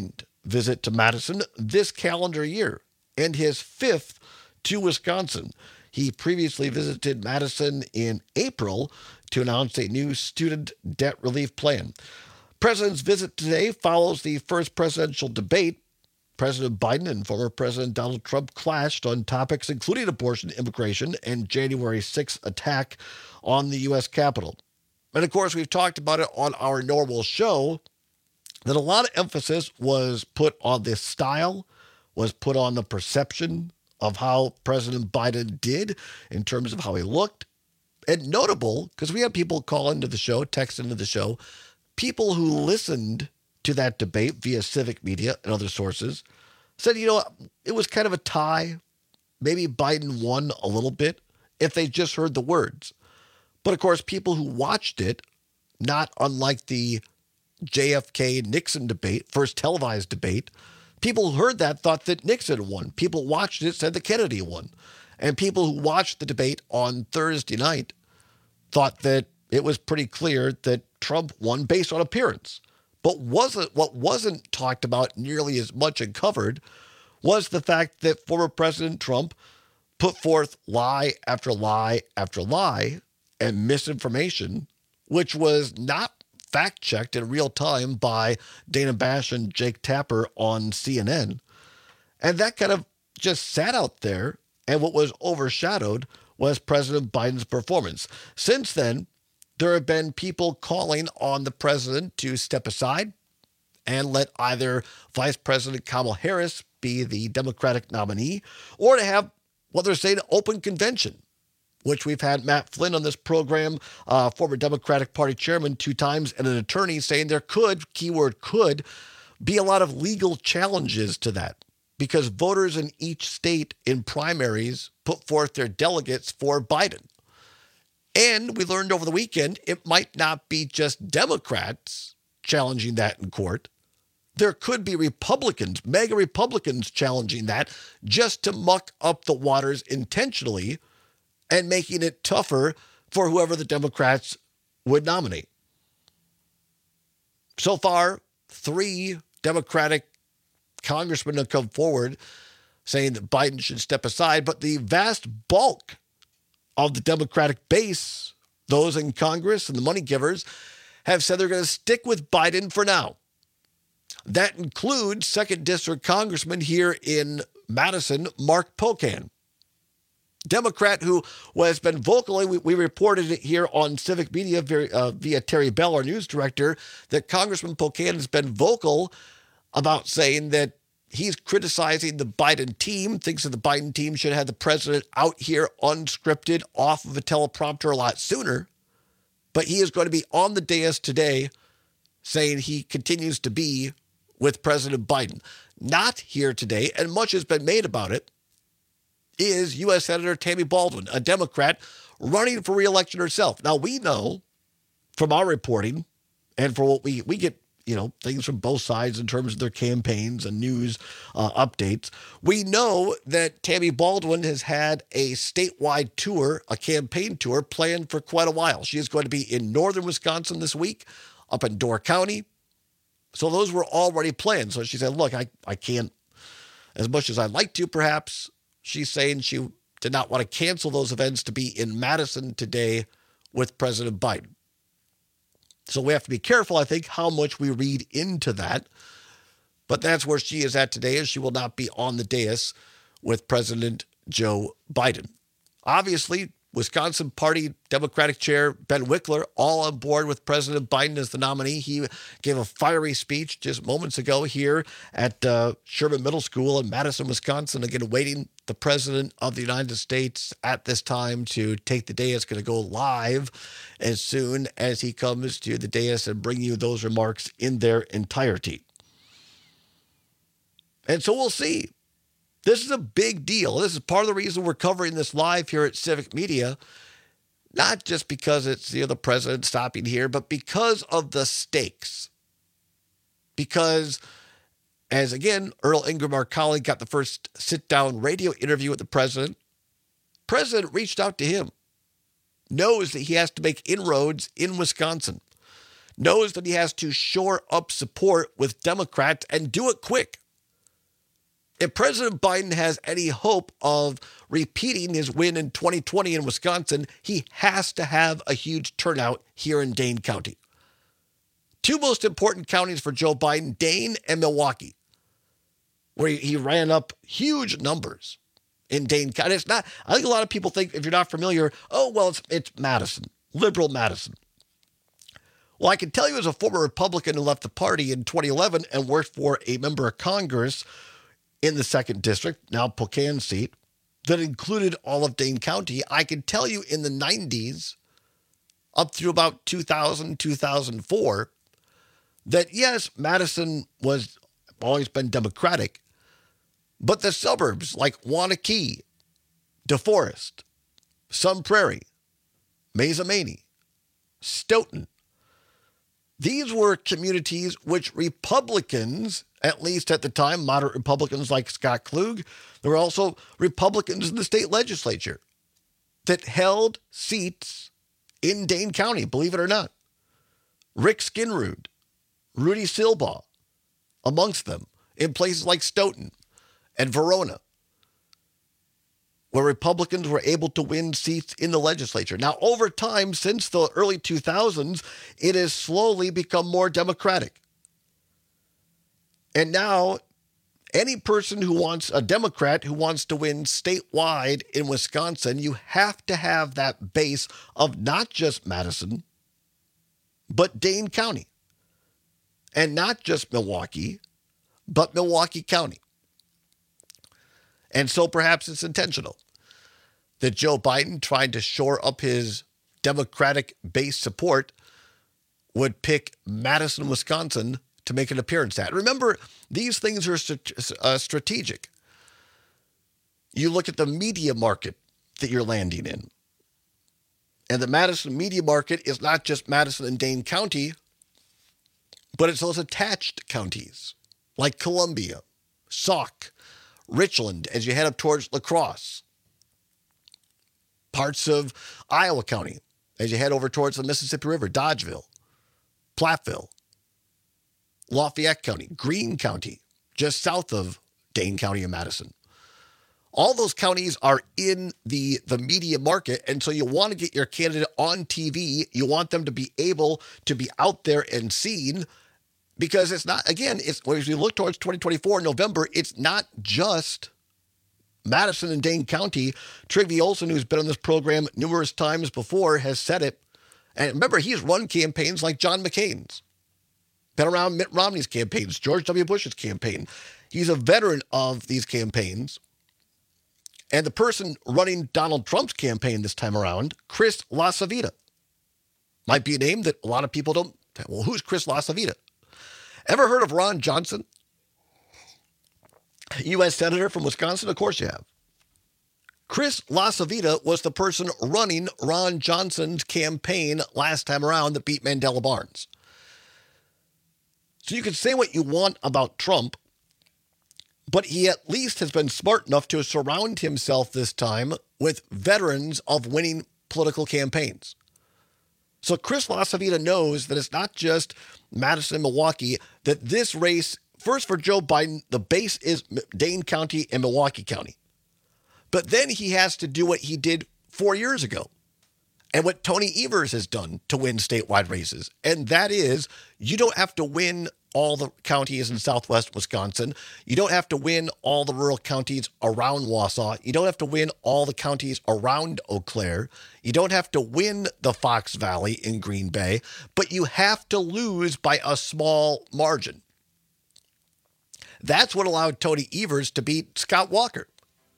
visit to Madison this calendar year and his fifth to Wisconsin. He previously visited Madison in April to announce a new student debt relief plan. President's visit today follows the first presidential debate. President Biden and former President Donald Trump clashed on topics including abortion, immigration, and January sixth attack on the U S Capitol. And of course, we've talked about it on our normal show, that a lot of emphasis was put on the style, was put on the perception of how President Biden did in terms of how he looked. And notable, because we had people call into the show, text into the show, people who listened to that debate via Civic Media and other sources said, you know, it was kind of a tie. Maybe Biden won a little bit if they just heard the words. But of course, people who watched it, not unlike the J F K-Nixon debate, first televised debate, people who heard that thought that Nixon won. People watched it, said that Kennedy won. And people who watched the debate on Thursday night thought that it was pretty clear that Trump won based on appearance. But wasn't what wasn't talked about nearly as much and covered was the fact that former President Trump put forth lie after lie after lie and misinformation, which was not fact-checked in real time by Dana Bash and Jake Tapper on C N N. And that kind of just sat out there, and what was overshadowed was President Biden's performance. Since then, there have been people calling on the president to step aside and let either Vice President Kamala Harris be the Democratic nominee or to have what they're saying, an open convention, which we've had Matt Flynn on this program, uh, former Democratic Party chairman two times, and an attorney saying there could, keyword could, be a lot of legal challenges to that because voters in each state in primaries put forth their delegates for Biden. And we learned over the weekend, it might not be just Democrats challenging that in court. There could be Republicans, mega Republicans challenging that just to muck up the waters intentionally and making it tougher for whoever the Democrats would nominate. So far, three Democratic congressmen have come forward saying that Biden should step aside, but the vast bulk of the Democratic base, those in Congress and the money givers, have said they're going to stick with Biden for now. That includes second District Congressman here in Madison, Mark Pocan, Democrat who has been vocally, we, we reported it here on Civic Media via, uh, via Terry Bell, our news director, that Congressman Pocan has been vocal about saying that he's criticizing the Biden team, thinks that the Biden team should have the president out here unscripted off of a teleprompter a lot sooner. But he is going to be on the dais today saying he continues to be with President Biden. Not here today, and much has been made about it, is U S Senator Tammy Baldwin, a Democrat running for re-election herself. Now, we know from our reporting and for what we, we get, you know, things from both sides in terms of their campaigns and news uh, updates. We know that Tammy Baldwin has had a statewide tour, a campaign tour planned for quite a while. She is going to be in northern Wisconsin this week, up in Door County. So those were already planned. So she said, look, I, I can't, as much as I'd like to, perhaps, she's saying she did not want to cancel those events to be in Madison today with President Biden. So we have to be careful, I think, how much we read into that. But that's where she is at today, as she will not be on the dais with President Joe Biden. Obviously, Wisconsin Party Democratic Chair Ben Wickler, all on board with President Biden as the nominee. He gave a fiery speech just moments ago here at uh, Sherman Middle School in Madison, Wisconsin, again, awaiting the President of the United States at this time to take the dais. Going to go live as soon as he comes to the dais and bring you those remarks in their entirety. And so we'll see. This is a big deal. This is part of the reason we're covering this live here at Civic Media, not just because it's, you know, the president stopping here, but because of the stakes. Because, as again, Earl Ingram, our colleague, got the first sit-down radio interview with the president, president reached out to him, knows that he has to make inroads in Wisconsin. knows that he has to shore up support with Democrats and do it quick. If President Biden has any hope of repeating his win in twenty twenty in Wisconsin, he has to have a huge turnout here in Dane County. Two most important counties for Joe Biden, Dane and Milwaukee, where he ran up huge numbers in Dane County. It's not, I think a lot of people think, if you're not familiar, oh, well, it's, it's Madison, liberal Madison. Well, I can tell you as a former Republican who left the party in twenty eleven and worked for a member of Congress in the second district, now Spokane seat, that included all of Dane County, I can tell you in the nineties, up through about two thousand, two thousand four, that yes, Madison was always been Democratic, but the suburbs like Waunakee, DeForest, Sun Prairie, Mazomanie, Stoughton, these were communities which Republicans, at least at the time, moderate Republicans like Scott Klug, there were also Republicans in the state legislature that held seats in Dane County, believe it or not. Rick Skinrud, Rudy Silbaugh, amongst them, in places like Stoughton and Verona, where Republicans were able to win seats in the legislature. Now, over time, since the early two thousands, it has slowly become more Democratic. And now, any person who wants, a Democrat who wants to win statewide in Wisconsin, you have to have that base of not just Madison, but Dane County. And not just Milwaukee, but Milwaukee County. And so perhaps it's intentional that Joe Biden, trying to shore up his Democratic base support, would pick Madison, Wisconsin to make an appearance at. Remember, these things are st- uh, strategic. You look at the media market that you're landing in. And the Madison media market is not just Madison and Dane County, but it's those attached counties like Columbia, Sauk, Richland, as you head up towards La Crosse, parts of Iowa County as you head over towards the Mississippi River, Dodgeville, Platteville, Lafayette County, Greene County, just south of Dane County and Madison. All those counties are in the, the media market, and so you want to get your candidate on T V. You want them to be able to be out there and seen, because it's not, again, it's as we look towards twenty twenty-four in November, it's not just Madison and Dane County. Trygve Olsen, who's been on this program numerous times before, has said it. And remember, he's run campaigns like John McCain's, been around Mitt Romney's campaigns, George W. Bush's campaign. He's a veteran of these campaigns. And the person running Donald Trump's campaign this time around, Chris LaCivita, might be a name that a lot of people don't. Well, who's Chris LaCivita? Ever heard of Ron Johnson? U S Senator from Wisconsin? Of course you have. Chris LaCivita was the person running Ron Johnson's campaign last time around that beat Mandela Barnes. So you can say what you want about Trump, but he at least has been smart enough to surround himself this time with veterans of winning political campaigns. So Chris LaCivita knows that it's not just Madison and Milwaukee, that this race, first for Joe Biden, the base is Dane County and Milwaukee County. But then he has to do what he did four years ago and what Tony Evers has done to win statewide races. And that is, you don't have to win all the counties in southwest Wisconsin. You don't have to win all the rural counties around Wausau. You don't have to win all the counties around Eau Claire. You don't have to win the Fox Valley in Green Bay, but you have to lose by a small margin. That's what allowed Tony Evers to beat Scott Walker.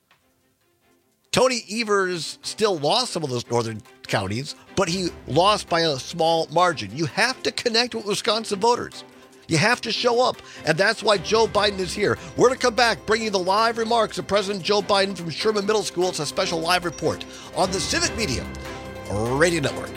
Tony Evers still lost some of those northern counties, but he lost by a small margin. You have to connect with Wisconsin voters. You have to show up, and that's why Joe Biden is here. We're going to come back, bringing you the live remarks of President Joe Biden from Sherman Middle School. It's a special live report on the Civic Media Radio Network.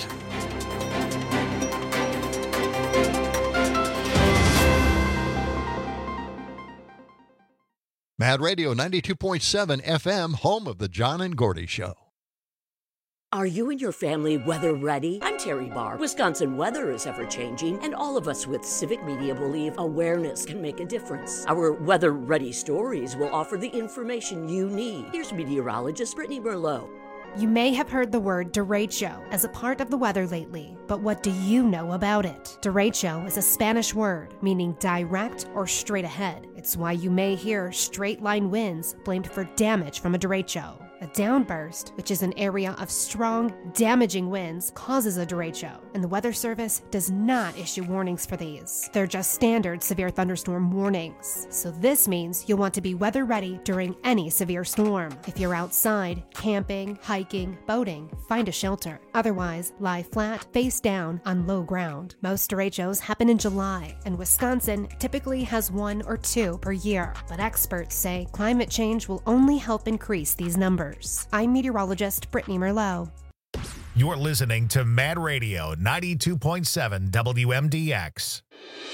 Mad Radio ninety-two point seven F M, home of the John and Gordy Show. Are you and your family weather ready? I'm Terry Barr. Wisconsin weather is ever-changing, and all of us with Civic Media believe awareness can make a difference. Our weather-ready stories will offer the information you need. Here's meteorologist Brittany Merlot. You may have heard the word derecho as a part of the weather lately, but what do you know about it? Derecho is a Spanish word meaning direct or straight ahead. It's why you may hear straight-line winds blamed for damage from a derecho. A downburst, which is an area of strong, damaging winds, causes a derecho, and the Weather Service does not issue warnings for these. They're just standard severe thunderstorm warnings. So this means you'll want to be weather ready during any severe storm. If you're outside, camping, hiking, boating, find a shelter. Otherwise, lie flat, face down, on low ground. Most derechos happen in July, and Wisconsin typically has one or two per year. But experts say climate change will only help increase these numbers. I'm meteorologist Brittany Merlot. You're listening to Mad Radio ninety-two point seven W M D X.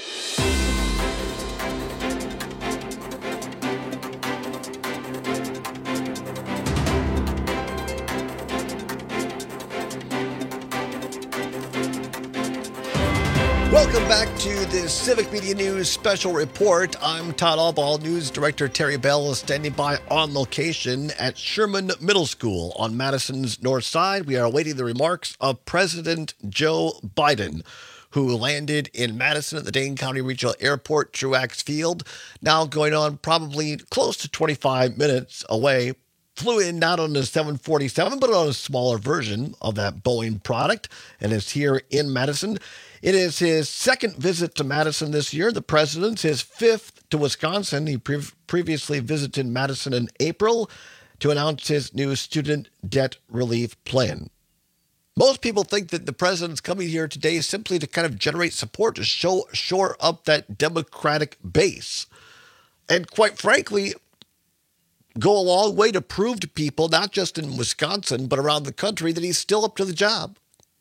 Welcome back to the Civic Media News Special Report. I'm Todd Albaugh. News Director Terry Bell is standing by on location at Sherman Middle School on Madison's north side. We are awaiting the remarks of President Joe Biden, who landed in Madison at the Dane County Regional Airport, Truax Field, now going on probably close to twenty-five minutes away. Flew in not on the seven forty-seven, but on a smaller version of that Boeing product, and is here in Madison. It is his second visit to Madison this year. The president's his fifth to Wisconsin. He pre- previously visited Madison in April to announce his new student debt relief plan. Most people think that the president's coming here today simply to kind of generate support, to show shore up that Democratic base. And quite frankly, go a long way to prove to people, not just in Wisconsin, but around the country, that he's still up to the job.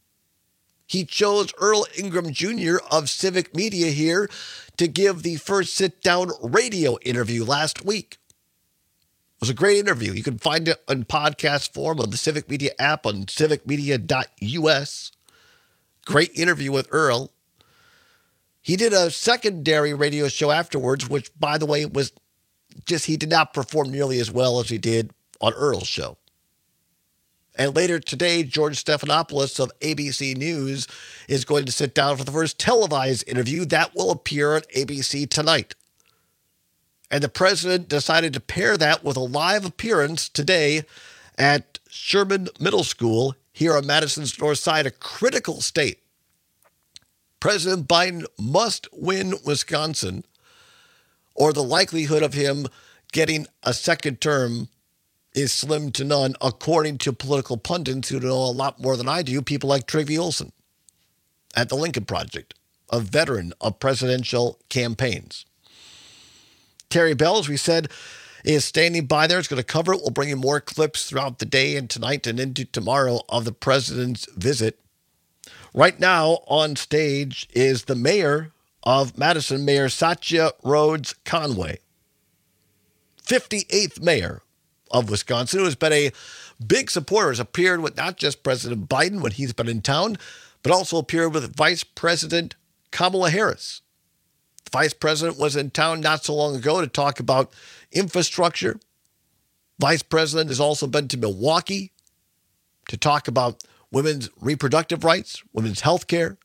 He chose Earl Ingram Junior of Civic Media here to give the first sit-down radio interview last week. It was a great interview. You can find it in podcast form on the Civic Media app on civic media dot U S. Great interview with Earl. He did a secondary radio show afterwards, which, by the way, was just he did not perform nearly as well as he did on Earl's show. And later today, George Stephanopoulos of A B C News is going to sit down for the first televised interview that will appear on A B C tonight. And the president decided to pair that with a live appearance today at Sherman Middle School here on Madison's north side, a critical state. President Biden must win Wisconsin, or the likelihood of him getting a second term is slim to none, according to political pundits who know a lot more than I do, people like Trygve Olsen at the Lincoln Project, a veteran of presidential campaigns. Terry Bell, as we said, is standing by there. It's going to cover it. We'll bring you more clips throughout the day and tonight and into tomorrow of the president's visit. Right now on stage is the mayor of Madison, Mayor Satya Rhodes Conway, fifty-eighth mayor of Wisconsin, who has been a big supporter, has appeared with not just President Biden when he's been in town, but also appeared with Vice President Kamala Harris. The Vice President was in town not so long ago to talk about infrastructure. Vice President has also been to Milwaukee to talk about women's reproductive rights, women's health care.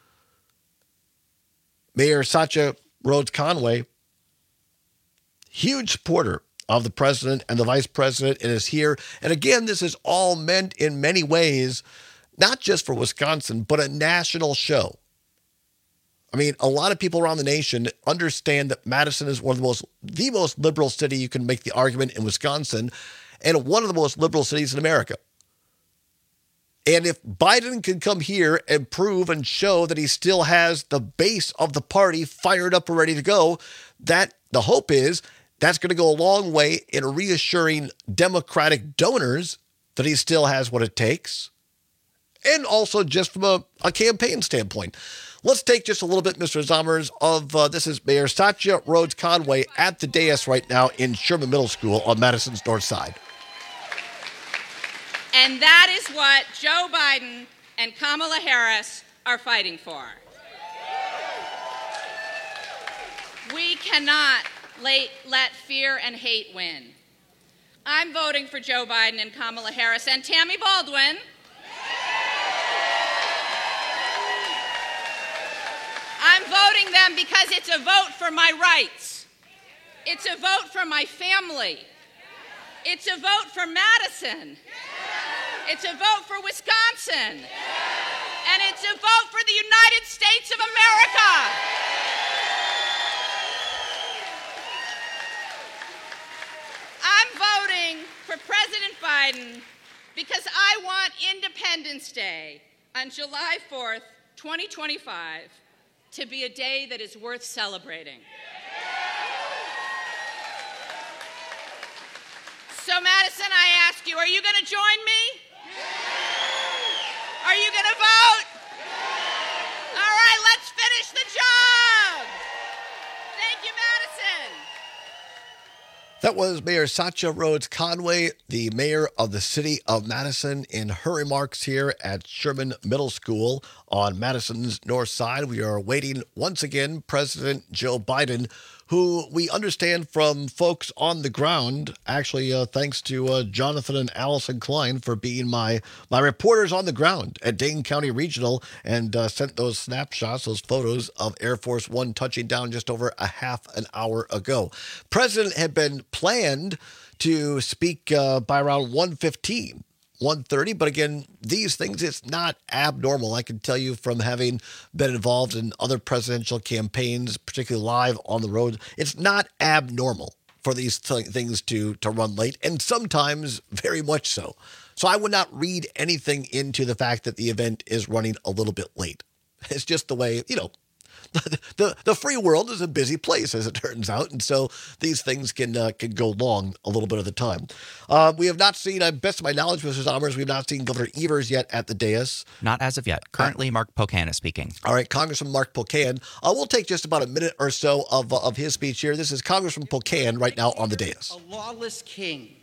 Mayor Satya Rhodes Conway, huge supporter of the president and the vice president, and is here. And again, this is all meant in many ways, not just for Wisconsin, but a national show. I mean, a lot of people around the nation understand that Madison is one of the most, the most liberal city, you can make the argument, in Wisconsin, and one of the most liberal cities in America. And if Biden can come here and prove and show that he still has the base of the party fired up and ready to go, that the hope is that's going to go a long way in reassuring Democratic donors that he still has what it takes. And also just from a, a campaign standpoint. Let's take just a little bit, Mister Zommers, of uh, this is Mayor Satya Rhodes Conway at the dais right now in Sherman Middle School on Madison's north side. And that is what Joe Biden and Kamala Harris are fighting for. We cannot let, let fear and hate win. I'm voting for Joe Biden and Kamala Harris and Tammy Baldwin. I'm voting them because it's a vote for my rights. It's a vote for my family. It's a vote for Madison. It's a vote for Wisconsin. And it's a vote for the United States of America. I'm voting for President Biden because I want Independence Day on July fourth, twenty twenty-five, to be a day that is worth celebrating. So, Madison, I ask you, are you going to join me? Are you going to vote? All right, let's finish the job. Thank you, Madison. That was Mayor Satya Rhodes Conway, the mayor of the city of Madison, in her remarks here at Sherman Middle School on Madison's north side. We are awaiting, once again, President Joe Biden, who we understand from folks on the ground, actually uh, thanks to uh, Jonathan and Allison Klein for being my, my reporters on the ground at Dane County Regional, and uh, sent those snapshots, those photos of Air Force One touching down just over a half an hour ago. President had been planned to speak uh, by around one fifteen. one thirty, but again, these things, it's not abnormal. I can tell you from having been involved in other presidential campaigns, particularly live on the road, it's not abnormal for these th- things to, to run late, and sometimes very much so. So I would not read anything into the fact that the event is running a little bit late. It's just the way, you know, The, the free world is a busy place, as it turns out, and so these things can uh, can go long a little bit of the time. Uh, we have not seen, uh, best of my knowledge, Mister Zommers, we have not seen Governor Evers yet at the dais. Not as of yet. Currently, uh, Mark Pocan is speaking. All right, Congressman Mark Pocan. Uh, we'll take just about a minute or so of, uh, of his speech here. This is Congressman Pocan right now on the dais. A lawless king.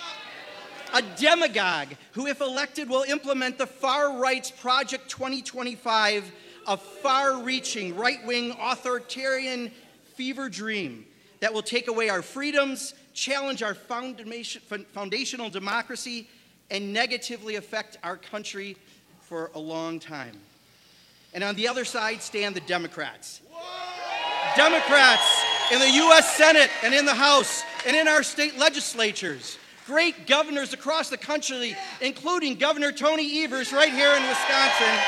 A demagogue who, if elected, will implement the far right's Project twenty twenty-five, a far-reaching, right-wing, authoritarian fever dream that will take away our freedoms, challenge our foundation, foundational democracy, and negatively affect our country for a long time. And on the other side stand the Democrats. Democrats in the U S Senate and in the House and in our state legislatures. Great governors across the country, including Governor Tony Evers right here in Wisconsin.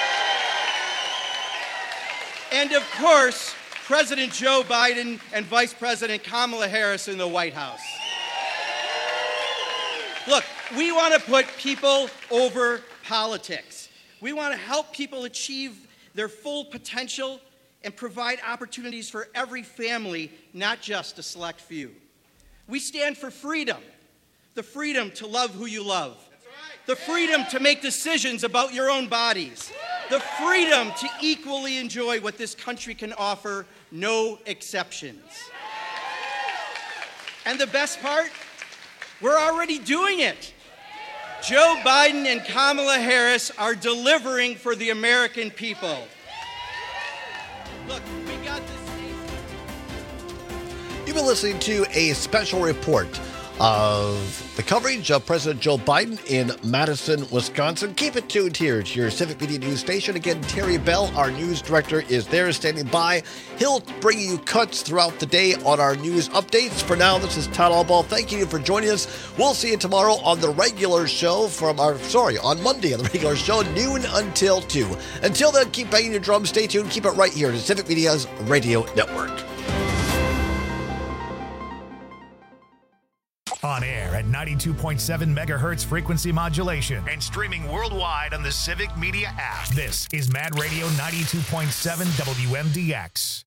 And of course, President Joe Biden and Vice President Kamala Harris in the White House. Look, we want to put people over politics. We want to help people achieve their full potential and provide opportunities for every family, not just a select few. We stand for freedom, the freedom to love who you love, the freedom to make decisions about your own bodies, the freedom to equally enjoy what this country can offer, no exceptions. And the best part, we're already doing it. Joe Biden and Kamala Harris are delivering for the American people. Look, we got this. You've been listening to a special report of the coverage of President Joe Biden in Madison, Wisconsin. Keep it tuned here to your Civic Media News station. Again, Terry Bell, our news director, is there standing by. He'll bring you cuts throughout the day on our news updates. For now, this is Todd Albaugh. Thank you for joining us. We'll see you tomorrow on the regular show from our, sorry, on Monday on the regular show, noon until two. Until then, keep banging your drums. Stay tuned. Keep it right here to Civic Media's Radio Network. On air at ninety-two point seven megahertz frequency modulation and streaming worldwide on the Civic Media app. This is Mad Radio ninety-two point seven W M D X.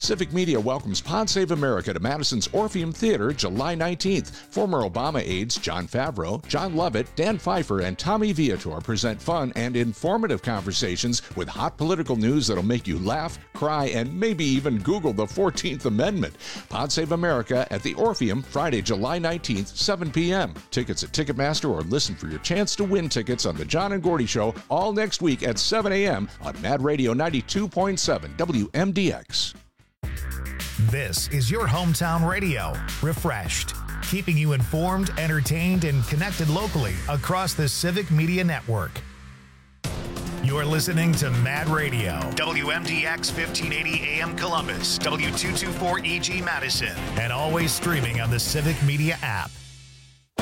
Civic Media welcomes Pod Save America to Madison's Orpheum Theater July nineteenth. Former Obama aides John Favreau, John Lovett, Dan Pfeiffer, and Tommy Viator present fun and informative conversations with hot political news that'll make you laugh, cry, and maybe even Google the fourteenth Amendment. Pod Save America at the Orpheum, Friday, July nineteenth, seven p.m. Tickets at Ticketmaster or listen for your chance to win tickets on The John and Gordy Show all next week at seven a.m. on Mad Radio ninety-two point seven W M D X. This is your hometown radio, refreshed, keeping you informed, entertained, and connected locally across the Civic Media Network. You're listening to Mad Radio, W M D X fifteen eighty A M Columbus, W two twenty-four E G Madison, and always streaming on the Civic Media app.